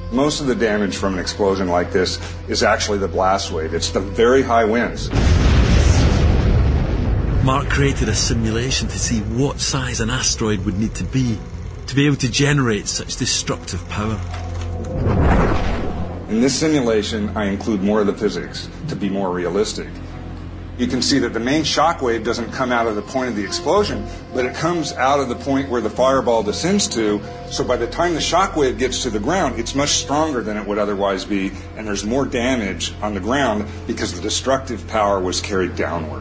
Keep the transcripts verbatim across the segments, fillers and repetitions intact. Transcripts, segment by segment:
Most of the damage from an explosion like this is actually the blast wave. It's the very high winds. Mark created a simulation to see what size an asteroid would need to be to be able to generate such destructive power. In this simulation, I include more of the physics to be more realistic. You can see that the main shock wave doesn't come out of the point of the explosion, but it comes out of the point where the fireball descends to, so by the time the shock wave gets to the ground, it's much stronger than it would otherwise be, and there's more damage on the ground because the destructive power was carried downward.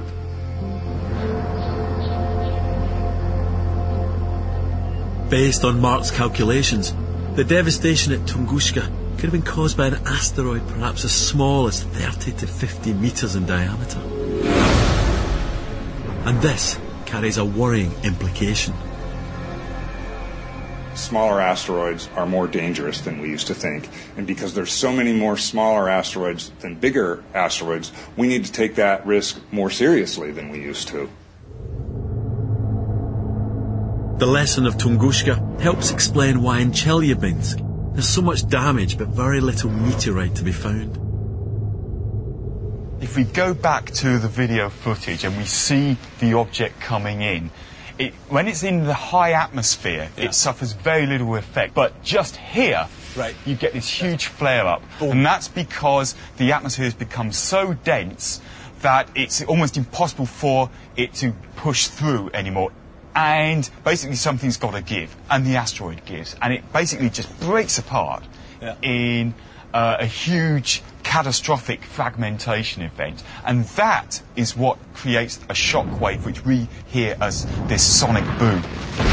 Based on Mark's calculations, the devastation at Tunguska could have been caused by an asteroid perhaps as small as thirty to fifty metres in diameter. And this carries a worrying implication. Smaller asteroids are more dangerous than we used to think, and because there's so many more smaller asteroids than bigger asteroids, we need to take that risk more seriously than we used to. The lesson of Tunguska helps explain why in Chelyabinsk there's so much damage but very little meteorite to be found. If we go back to the video footage and we see the object coming in, it, when it's in the high atmosphere, yeah. it suffers very little effect. But just here, right. you get this huge flare-up. Boom. And that's because the atmosphere has become so dense that it's almost impossible for it to push through anymore. And basically something's got to give, and the asteroid gives. And it basically just breaks apart yeah. in uh, a huge catastrophic fragmentation event. And that is what creates a shock wave, which we hear as this sonic boom.